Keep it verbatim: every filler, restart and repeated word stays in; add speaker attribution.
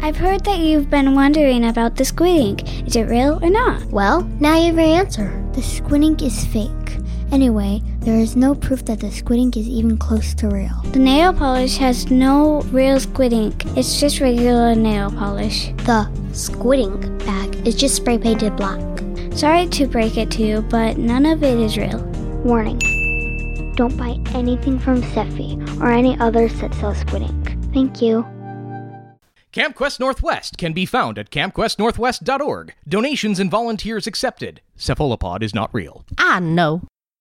Speaker 1: I've heard that you've been wondering about the squid ink. Is it real or not?
Speaker 2: Well, now you have your answer. The squid ink is fake. Anyway, there is no proof that the squid ink is even close to real.
Speaker 1: The nail polish has no real squid ink. It's just regular nail polish.
Speaker 2: The squid ink bag is just spray painted black.
Speaker 1: Sorry to break it to you, but none of it is real.
Speaker 2: Warning. Don't buy anything from Cephii or any others that sell squid ink. Thank you.
Speaker 3: Camp Quest Northwest can be found at camp quest northwest dot org. Donations and volunteers accepted. Cephalopod is not real.
Speaker 4: I know.